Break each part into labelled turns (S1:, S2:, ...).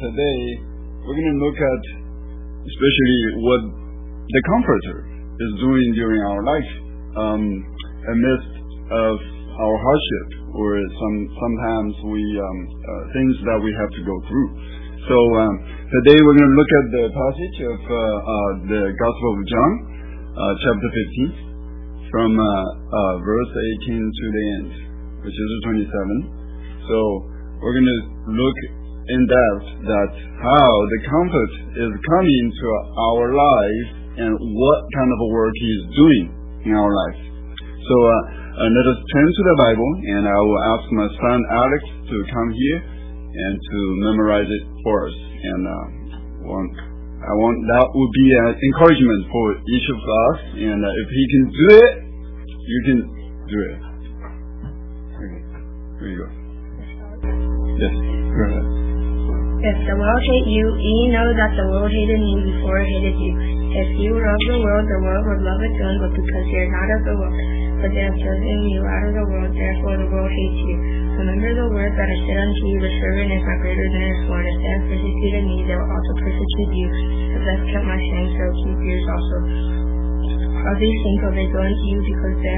S1: today we're going to look at especially what the Comforter is doing during our life amidst of our hardship, or sometimes we things that we have to go through. So today we're going to look at the passage of the Gospel of John, chapter 15, from verse 18 to the end, which is 27. So we're going to look in depth that how the Comfort is coming to our life and what kind of a work He is doing in our life. So let us turn to the Bible, and I will ask my son Alex to come here and to memorize it for us. And I want that would be an encouragement for each of us. And if he can do it, you can do it. Okay, here you go. Yes, go ahead.
S2: If the world hate you, ye know that the world hated me before it hated you. If you were of the world would love its own, but because you are not of the world, but they have chosen you out of the world, therefore the world hates you. Remember the word that I said unto you, the servant is not greater than his Lord. If they have persecuted me, they will also persecute you. If they have kept my saying, so keep yours also. Of these things will they go unto you, because they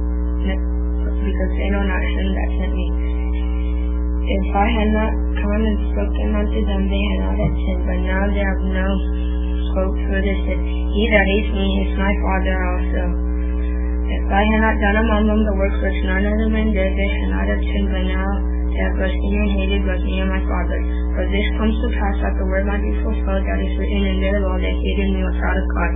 S2: know not him that sent me. If I had not come and spoken unto them, they had not had sin, but now they have no hope for this sin. He that hates me is my Father also. If I had not done among them the works which none of the men did, they should not have sinned, but now they have both seen and hated both me and my Father. For this comes to pass that the word might be fulfilled, that is written in their law, they hated me without a cause.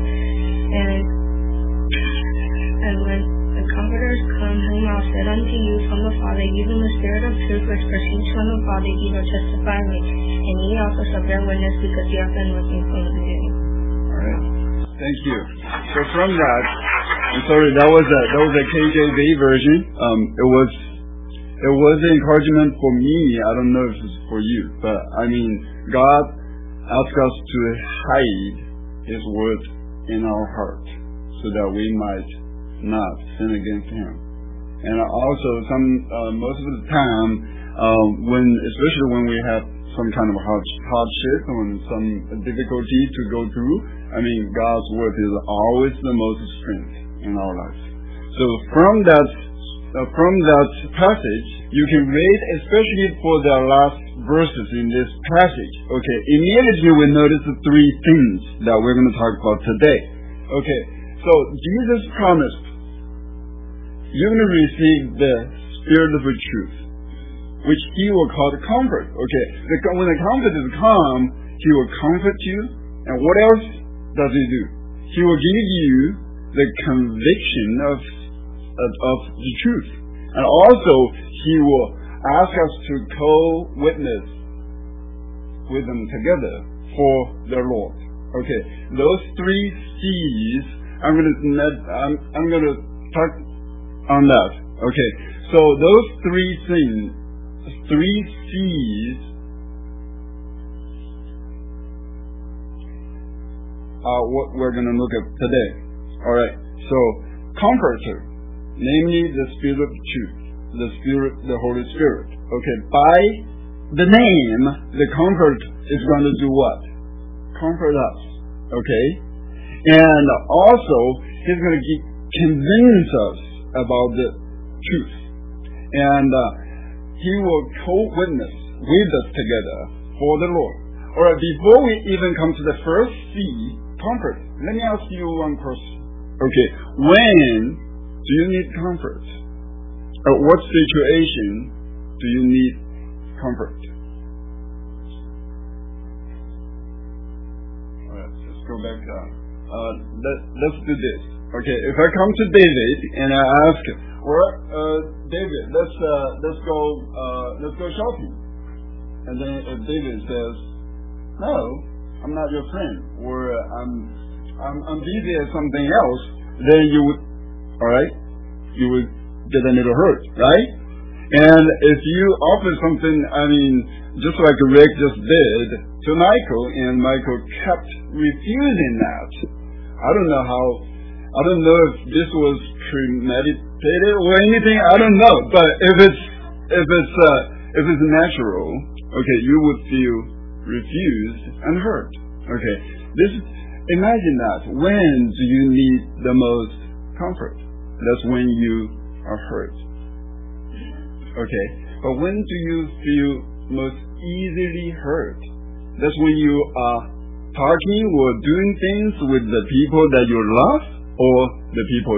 S2: And when the Comforters come, whom I will send unto you from the Father, even the Spirit of truth which proceeds from the Father, He will testify me. And ye also shall bear witness, because ye have been with me from the beginning.
S1: All right. Thank you. So from that, I'm sorry, that was a KJV version. It was an encouragement for me. I don't know if it's for you, but I mean, God asked us to hide His word in our heart so that we might not sin against Him. And also, most of the time, especially when we have some kind of hardship or some difficulty to go through, I mean, God's word is always the most strength in our lives. So from that passage, you can read, especially for the last verses in this passage. Okay, immediately we notice the three things that we're going to talk about today. Okay, so Jesus promised you're going to receive the Spirit of truth, which He will call the Comfort. Okay, when the Comforter comes, He will comfort you. And what else does He do? He will give you the conviction of the truth. And also, He will ask us to co-witness with them together for the Lord. Okay, those three C's, I'm going to talk on that. Okay, so those three things, three C's, are what we're going to look at today. All right, so Comforter, namely the Spirit of truth, the Holy Spirit. Okay, by the name, the Comfort is going to do what? Comfort us. Okay, and also He's going to convince us about the truth, and He will co-witness with us together for the Lord. All right, before we even come to the first C, comfort, let me ask you one question. Okay, when do you need comfort? Or what situation do you need comfort? All right, let's go back down. Let's do this. Okay, if I come to David and I ask, David, let's go shopping, and then if David says, no, I'm not your friend, or I'm busy at something else, then you would get a little hurt, right? And if you offer something, just like Rick just did to Michael, and Michael kept refusing that, I don't know if this was premeditated or anything. I don't know. But if it's natural, okay, you would feel refused and hurt. Okay, imagine that. When do you need the most comfort? That's when you are hurt. Okay, but when do you feel most easily hurt? That's when you are talking or doing things with the people that you love, or the people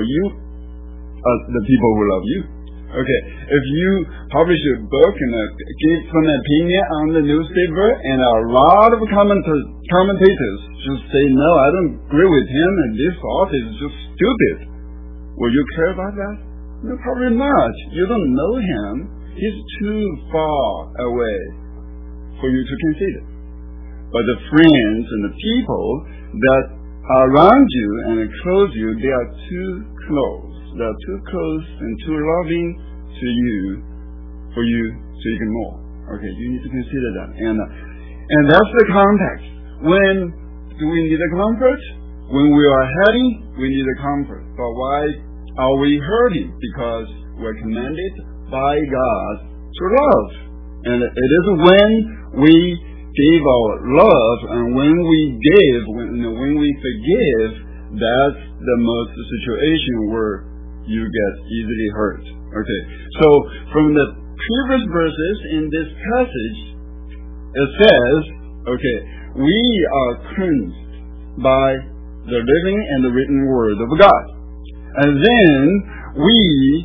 S1: who love you. Okay, if you publish a book and give some opinion on the newspaper, and a lot of commentators just say, no, I don't agree with him, and this author is just stupid. Will you care about that? No, probably not. You don't know him. He's too far away for you to consider. But the friends and the people that are around you and close you, they are too close. They are too close and too loving to you for you to ignore. Okay, you need to consider that. And that's the context. When do we need a comfort? When we are hurting, we need a comfort. But why are we hurting? Because we're commanded by God to love. And it is when we give our love, and when we give, when we forgive, that's the most situation where you get easily hurt. Okay, so from the previous verses in this passage, it says, okay, we are cleansed by the living and the written word of God. And then we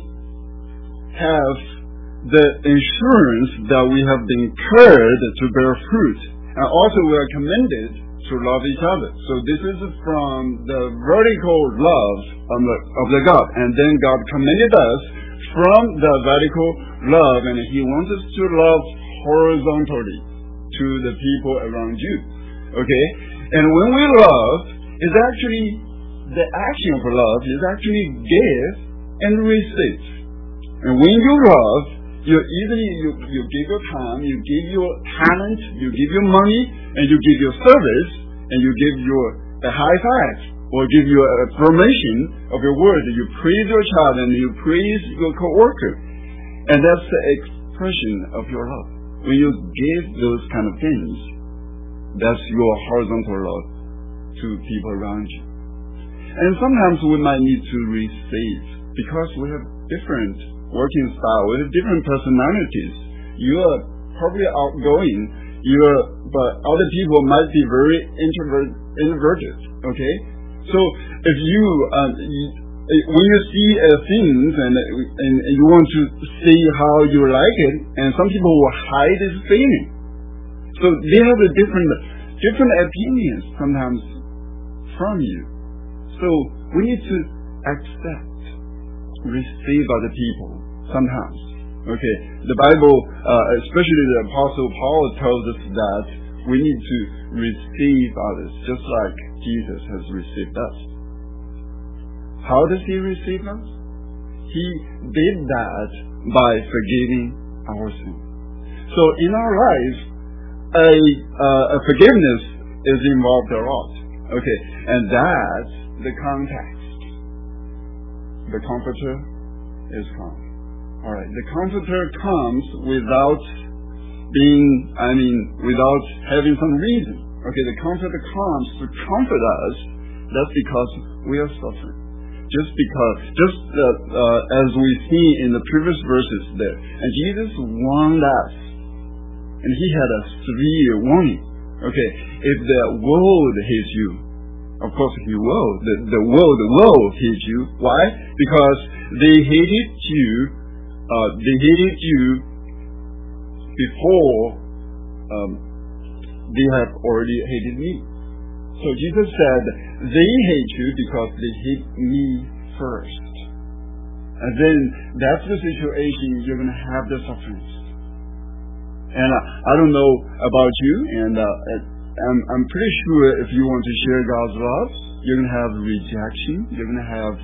S1: have the assurance that we have been called to bear fruit. And also we are commended to love each other. So this is from the vertical love of the God. And then God commended us from the vertical love, and He wants us to love horizontally to the people around you. Okay? And when we love, is actually the action of love is actually give and receive. And when you love, you give your time, you give your talent, you give your money, and you give your service, and you give a high five, or give your affirmation of your word. You praise your child and you praise your co-worker. And that's the expression of your love. When you give those kind of things, that's your horizontal love to people around you. And sometimes we might need to receive, because we have different working style, we have different personalities. You are probably outgoing, but other people might be very introverted. Okay, so if you when you see things and you want to see how you like it, and some people will hide this feeling. So they have a different opinions sometimes from you. So we need to accept, receive other people sometimes. Okay, the Bible, especially the Apostle Paul, tells us that we need to receive others just like Jesus has received us. How does He receive us? He did that by forgiving our sins. So in our life, a forgiveness is involved a lot. Okay, and that's the context. The Comforter is come. All right, the Comforter comes without having some reason. Okay, the Comforter comes to comfort us. That's because we are suffering. Just as we see in the previous verses there. And Jesus warned us, and He had a severe warning. Okay, if the world hates you, of course He will. The world will hate you. Why? Because they hated you. They hated you before they have already hated me. So Jesus said, they hate you because they hate me first. And then that's the situation you're going to have the sufferings. And I don't know about you, and I'm pretty sure if you want to share God's love, you're going to have rejection. You're going to have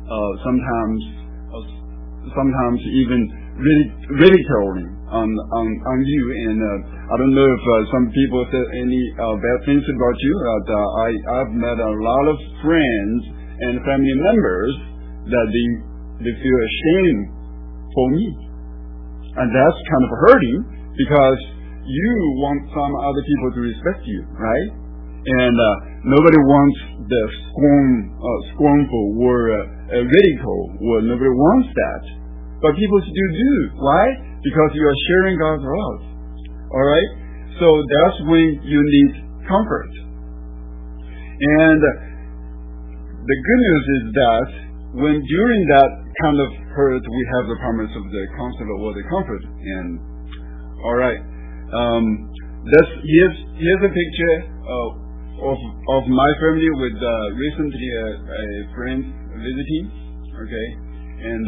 S1: sometimes even ridiculing on you. And I don't know if some people said any bad things about you. I've met a lot of friends and family members that they feel ashamed for me, and that's kind of hurting, because you want some other people to respect you, right? And nobody wants the scornful or ridicule, or nobody wants that. But people still do. Why? Because you are sharing God's love. All right? So that's when you need comfort. And the good news is that when during that kind of hurt, we have the promise of the counselor or the comfort. And all right, here's a picture of my family with recently a friend visiting. Okay, and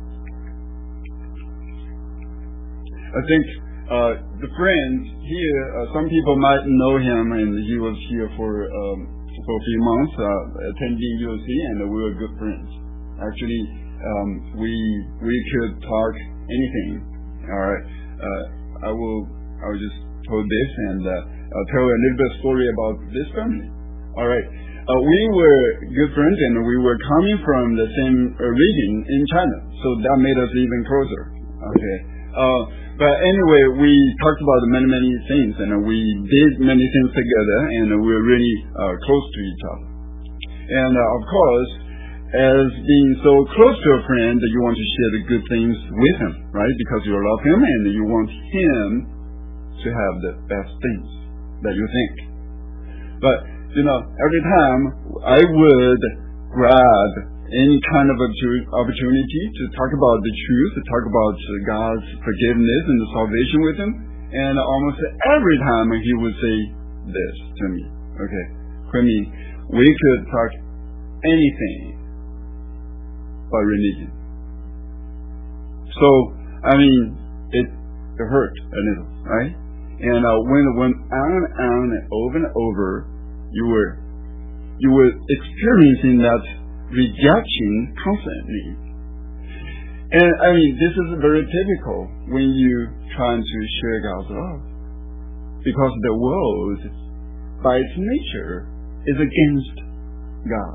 S1: I think the friend here, some people might know him, and he was here for a few months attending UOC, and we were good friends. Actually, we could talk anything. All right, I will just tell this and I'll tell a little bit of story about this family. All right, we were good friends, and we were coming from the same region in China, so that made us even closer. Okay. But anyway, we talked about many things, and we did many things together, and we were really close to each other. And of course, as being so close to a friend, you want to share the good things with him, right? Because you love him, and you want him to have the best things that you think. But every time I would grab any kind of opportunity to talk about the truth, to talk about God's forgiveness and the salvation with him, and almost every time he would say this to me. Okay, Quimmy, we could talk anything but religion. So, I mean, it hurt a little, right? And when it went on and over, you were experiencing that rejection constantly. And I mean, this is very typical when you trying to share God's love, because the world, by its nature, is against God.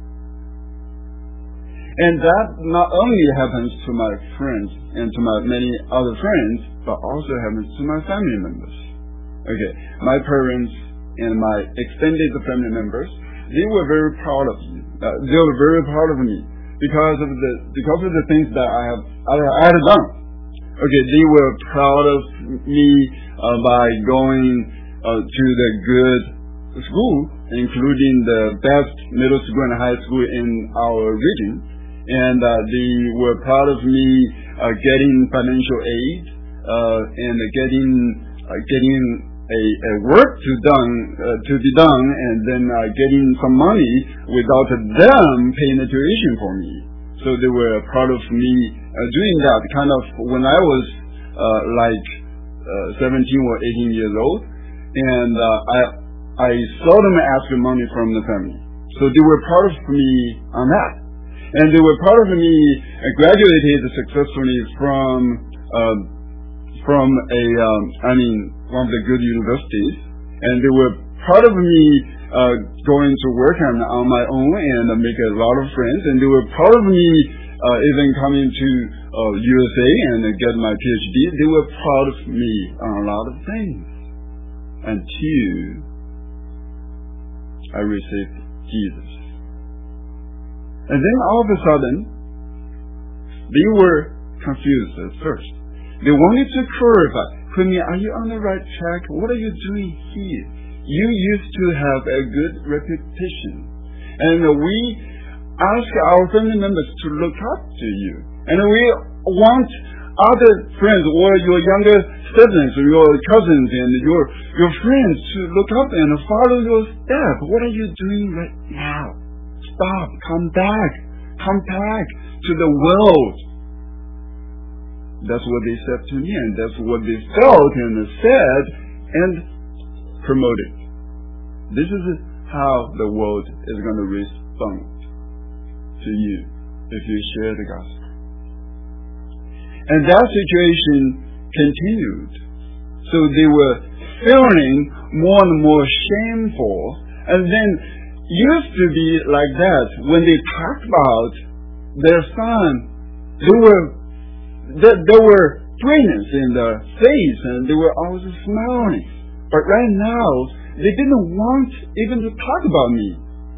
S1: And that not only happens to my friends and to my many other friends, but also happens to my family members. Okay, my parents and my extended family members, they were very proud of me. They were very proud of me because of the things that I had done. Okay, they were proud of me by going to the good school, including the best middle school and high school in our region, and they were proud of me getting financial aid and getting a work to be done, and then getting some money without them paying the tuition for me. So they were proud of me doing that kind of when I was like 17 or 18 years old, and I seldom asked money from the family. So they were proud of me on that, and they were proud of me. I graduated successfully from one of the good universities, and they were proud of me going to work on my own and make a lot of friends, and they were proud of me even coming to USA and get my PhD. They were proud of me on a lot of things until I received Jesus. And then all of a sudden, they were confused at first. They wanted to clarify, Quimmy, are you on the right track? What are you doing here? You used to have a good reputation. And we ask our family members to look up to you. And we want other friends or your younger siblings or your cousins and your friends to look up and follow your step. What are you doing right now? Stop. Come back. Come back to the world. That's what they said to me, and that's what they felt and said and promoted. This is how the world is going to respond to you if you share the gospel. And that situation continued. So they were feeling more and more shameful, and then used to be like that when they talked about their son. They were brightness in the face, and they were always smiling. But right now, they didn't want even to talk about me.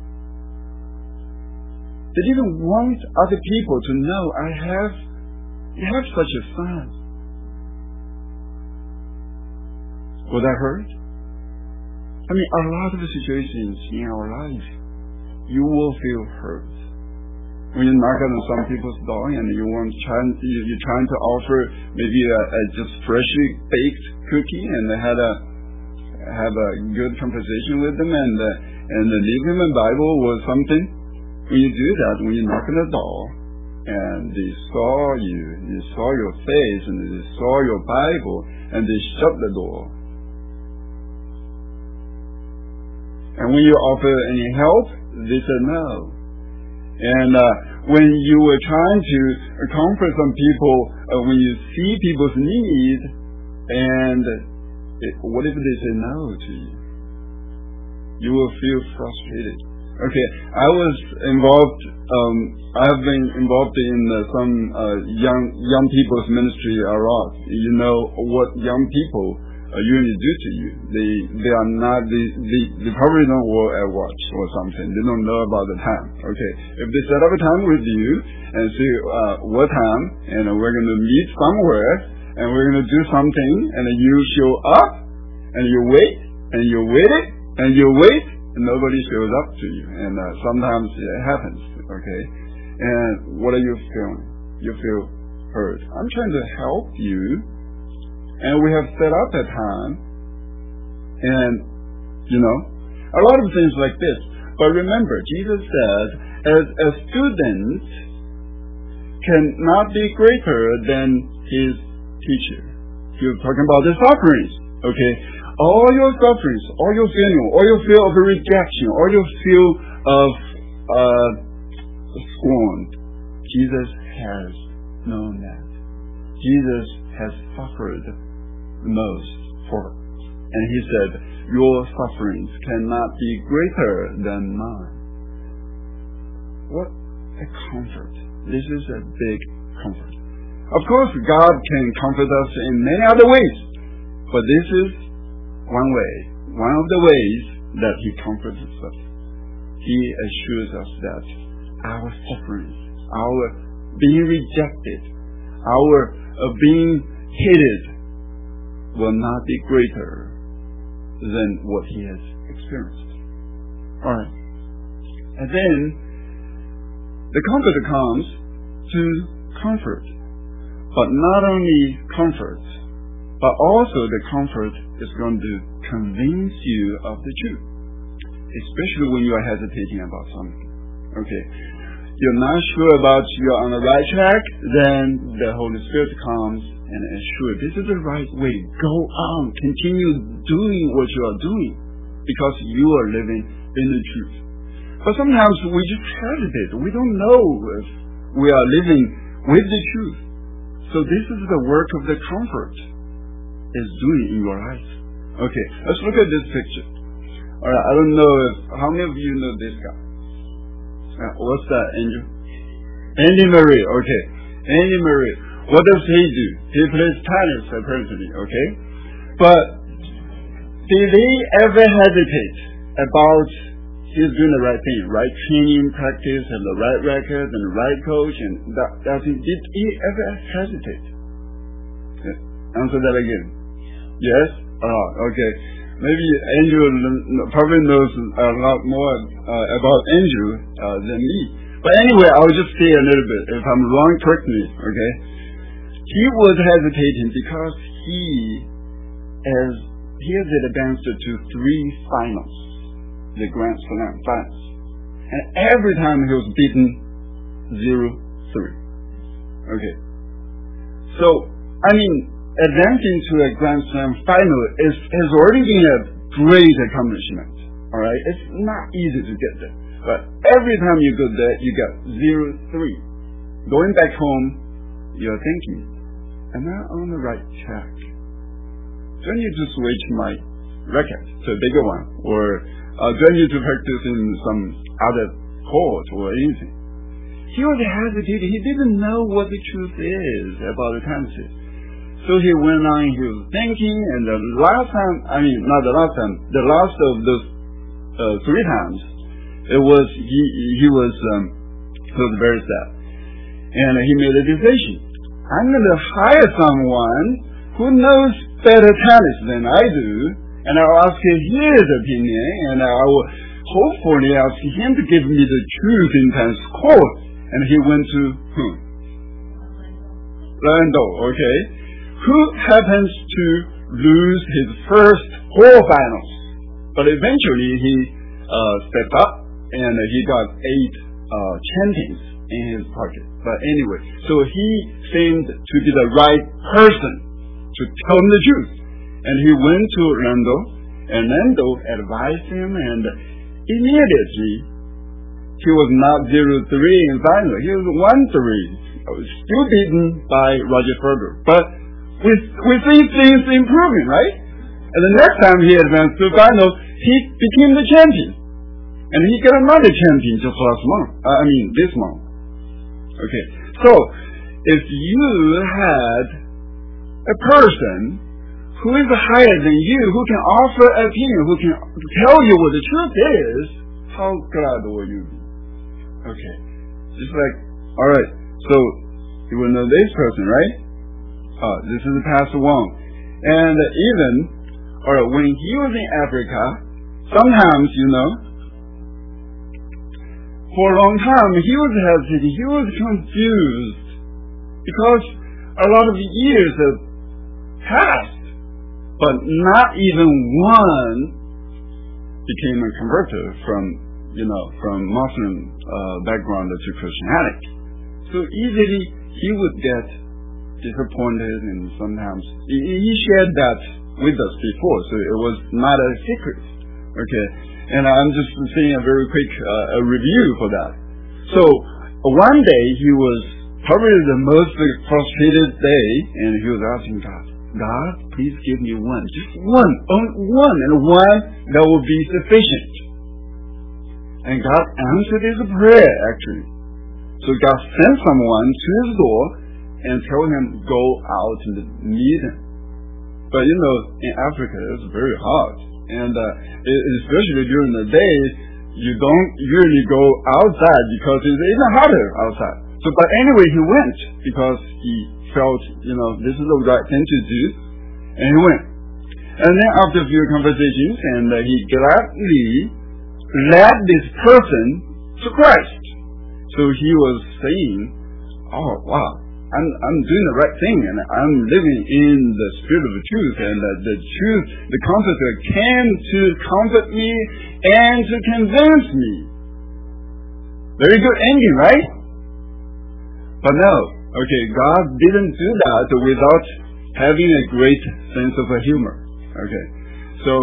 S1: They didn't want other people to know you have such a son. Will that hurt? I mean, a lot of situations in our life, you will feel hurt. When you knock on some people's door and you're trying to offer maybe a just freshly baked cookie and have a good conversation with them and leave them a Bible or something. When you do that, when you knock on the door and they saw your face and they saw your Bible and they shut the door. And when you offer any help, they said no. And when you were trying to comfort some people, when you see people's need, and what if they say no to you? You will feel frustrated. Okay, I have been involved in some young people's ministry a lot. You know what young people usually do to you. They are not, they probably don't wear a watch or something. They don't know about the time. Okay, if they set up a time with you and say what time, and we're going to meet somewhere, and we're going to do something, and you show up, and you wait, and you wait, and you wait, and nobody shows up to you. And sometimes it happens. Okay, and what are you feeling? You feel hurt. I'm trying to help you. And we have set up a time, and, a lot of things like this. But remember, Jesus said, as students cannot be greater than his teacher. He was talking about the sufferings, okay? All your sufferings, all your feeling, all your feel of rejection, all your feel of scorn, Jesus has known that. Jesus has suffered most for, and he said, your sufferings cannot be greater than mine. What a comfort. This is a big comfort. Of course, God can comfort us in many other ways, but this is one of the ways that he comforts us. He assures us that our sufferings, our being rejected, our being hated will not be greater than what he has experienced. All right. And then the comforter comes to comfort. But not only comfort, but also the comfort is going to convince you of the truth. Especially when you are hesitating about something. Okay. You're not sure about you're on the right track, then the Holy Spirit comes and assure this is the right way. Go on, continue doing what you are doing, because you are living in the truth. But sometimes we just hesitate. We don't know if we are living with the truth. So this is the work of the comfort is doing in your life. Okay, let's look at this picture. All right, I don't know how many of you know this guy? What's that, Angel? Andy Murray. Okay, Andy Murray. What does he do? He plays tennis, apparently, okay? But did he ever hesitate about he's doing the right thing, right training, practice, and the right record, and the right coach, and did he ever hesitate? Answer that again. Yes? Okay. Maybe Andrew probably knows a lot more about Andrew than me. But anyway, I'll just say a little bit. If I'm wrong, correct me, okay? He was hesitating because he has advanced to 3 finals, the Grand Slam finals. And every time he was beaten 0-3. Okay. So, I mean, advancing to a Grand Slam final has already been a great accomplishment. All right? It's not easy to get there. But every time you go there, you get 0-3. Going back home, you're thinking, am I on the right track? Do I need to switch my racket to a bigger one? Or do I need to practice in some other court or anything? He was hesitating. He didn't know what the truth is about the tennis. So he went on, he was thinking, and the last of those 3 times, it was, he was very sad. And he made a decision. I'm going to hire someone who knows better tennis than I do, and I'll ask his opinion, and I will hopefully ask him to give me the truth in tennis court. And he went to whom? Lando, okay, who happens to lose his first 4 finals. But eventually he stepped up and he got 8 champions in his pocket. But anyway, so he seemed to be the right person to tell him the truth. And he went to Lando, and Lando advised him, and immediately he was not 0-3 in final. He was 1-3. Still beaten by Roger Federer. But we see things improving, right? And the next time he advanced to final, he became the champion. And he got another champion just this month. Okay. So, if you had a person who is higher than you, who can offer opinion, who can tell you what the truth is, how glad will you be? Okay. Just like, alright, so you will know this person, right? This is Pastor Wong. And even, when he was in Africa, sometimes, for a long time, he was hesitant, he was confused, because a lot of years have passed, but not even one became a converter from Muslim background to Christianity. So easily he would get disappointed, and sometimes he shared that with us before, so it was not a secret. Okay, and I'm just saying a very quick review for that. So one day he was probably the most frustrated day, and he was asking God, please give me one, just one, only one, and one that will be sufficient. And God answered his prayer, actually. So God sent someone to his door and told him, go out and meet him. But in Africa, it's very hot. And especially during the day, you don't usually go outside because it's even hotter outside. So, but anyway, he went because he felt, this is the right thing to do. And he went. And then after a few conversations, and he gladly led this person to Christ. So he was saying, oh, wow, I'm doing the right thing, and I'm living in the spirit of the truth, and the truth, the Comforter came to comfort me and to convince me. Very good ending, right? But no, okay, God didn't do that without having a great sense of humor. Okay, so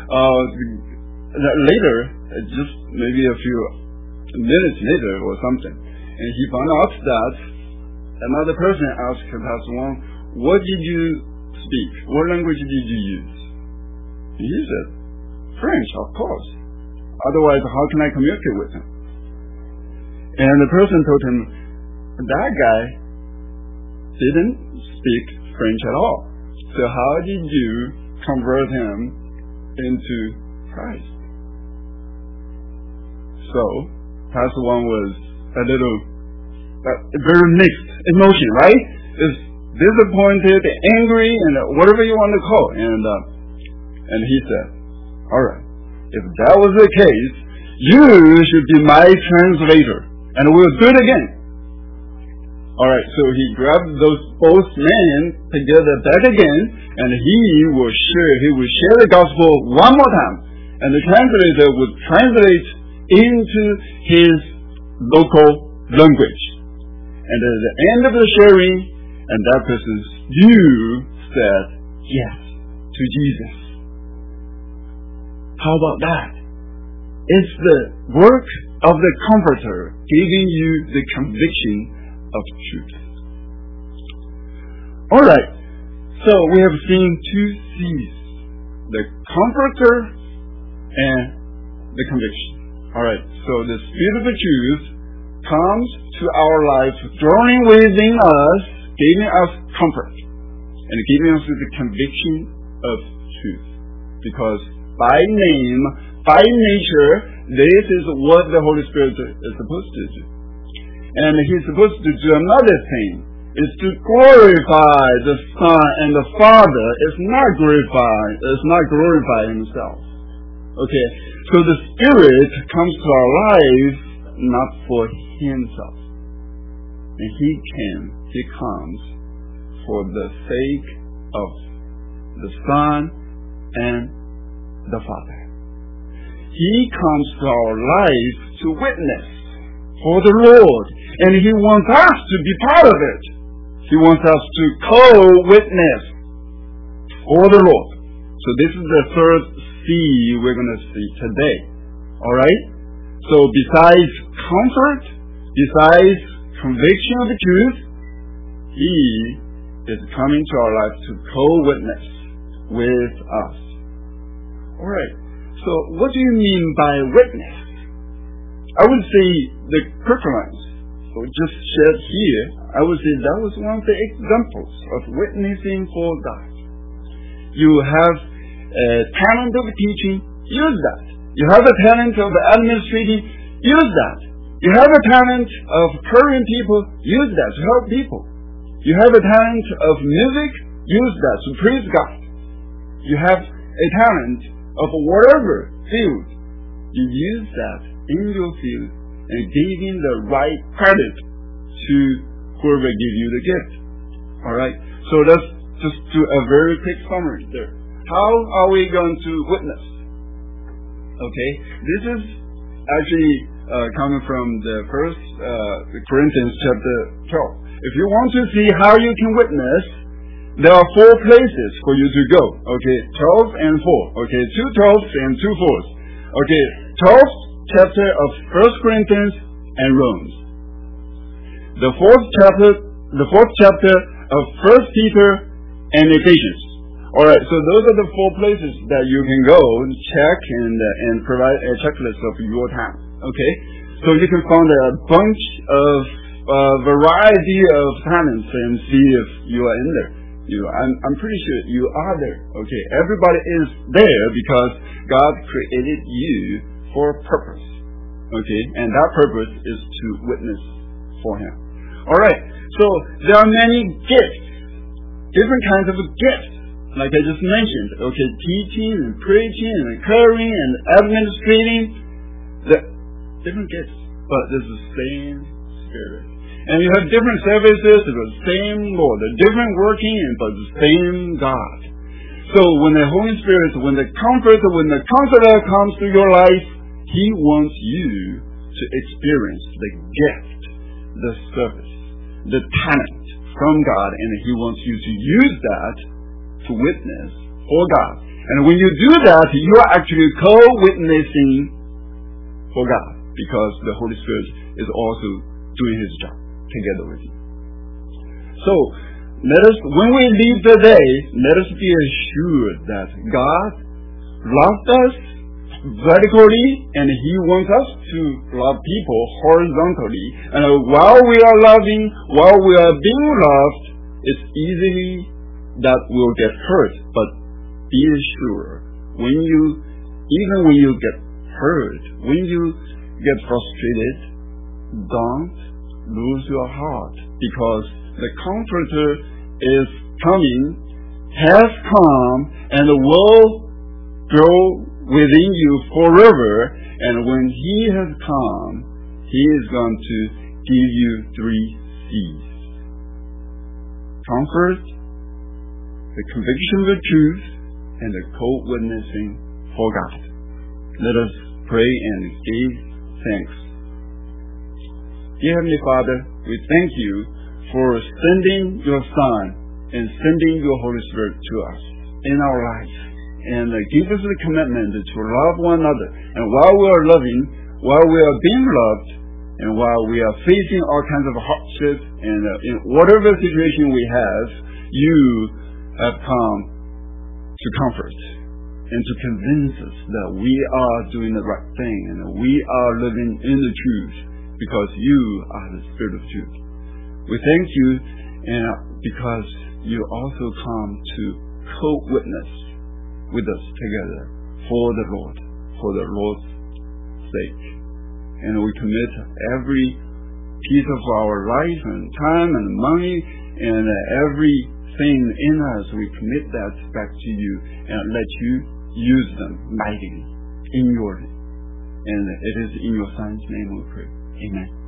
S1: later, just maybe a few minutes later or something, and he found out that another person asked Pastor Wong, what did you speak? What language did you use? And he said, French, of course. Otherwise, how can I communicate with him? And the person told him, that guy didn't speak French at all. So how did you convert him into Christ? So, Pastor Wong was a little very mixed emotion, right? Is disappointed, angry, and whatever you want to call. And he said, all right, if that was the case, you should be my translator, and we'll do it again. All right, so he grabbed those both men together back again, and he will share the gospel one more time, and the translator would translate into his local language. And at the end of the sharing, and that person, you said yes to Jesus. How about that? It's the work of the Comforter giving you the conviction of truth. Alright, so we have seen 2 C's. The Comforter and the conviction. Alright, so the Spirit of the truth comes to our life, dwelling within us, giving us comfort. and giving us the conviction of truth. Because by name, by nature, this is what the Holy Spirit is supposed to do. And He's supposed to do another thing, is to glorify the Son, and the Father is not glorify Himself. Okay, so the Spirit comes to our lives not for Himself. And He comes for the sake of the Son and the Father. He comes to our life to witness for the Lord, and He wants us to be part of it. He wants us to co-witness for the Lord. So this is the third C we're going to see today. Alright? So besides comfort, besides conviction of the truth, He is coming to our life to co-witness with us. Alright, so what do you mean by witness? I would say the curriculums just shared here, I would say that was one of the examples of witnessing for God. You have a talent of teaching, use that. You have a talent of administrating, use that. You have a talent of caring people, use that to help people. You have a talent of music, use that to praise God. You have a talent of whatever field, you use that in your field and giving the right credit to whoever give you the gift. Alright, so let's just do a very quick summary there. How are we going to witness? Okay, this is actually coming from the first Corinthians chapter 12. If you want to see how you can witness, there are 4 places for you to go. Okay, 12 and 4. Okay, 2 12s and 2 4s. Okay, 12th chapter of 1 Corinthians and Romans. The 4th chapter of 1 Peter and Ephesians. Alright, so those are the 4 places that you can go and check and provide a checklist of your time. Okay, so you can find a bunch of variety of talents and see if you are in there. I'm pretty sure you are there. Okay, everybody is there because God created you for a purpose. Okay, and that purpose is to witness for Him. Alright, so there are many gifts, different kinds of gifts, like I just mentioned. Okay, teaching and preaching and caring and administrating, the different gifts, but there's the same Spirit. And you have different services, but the same Lord, a different working, but the same God. So when the Holy Spirit, when the Comforter comes to your life, He wants you to experience the gift, the service, the talent from God, and He wants you to use that to witness for God. And when you do that, you are actually co-witnessing for God, because the Holy Spirit is also doing His job together with you. So, when we leave today, let us be assured that God loved us vertically, and He wants us to love people horizontally. And while we are loving, while we are being loved, it's easily that we'll get hurt. But be assured, even when you get hurt, when you get frustrated, don't lose your heart, because the Comforter is coming, has come, and will grow within you forever. And when He has come, He is going to give you 3 C's. Comfort, the conviction of the truth, and the co-witnessing for God. Let us pray and give thanks. Dear Heavenly Father, we thank You for sending Your Son and sending Your Holy Spirit to us in our life. And give us the commitment to love one another. And while we are loving, while we are being loved, and while we are facing all kinds of hardships, and in whatever situation we have, You have come to comfort and to convince us that we are doing the right thing and that we are living in the truth, because You are the Spirit of truth. We thank You, and because you also come to co-witness with us together for the Lord, for the Lord's sake. And we commit every piece of our life and time and money and everything in us, we commit that back to you and let you use them mightily in your name. And it is in your Son's name we pray. Amen.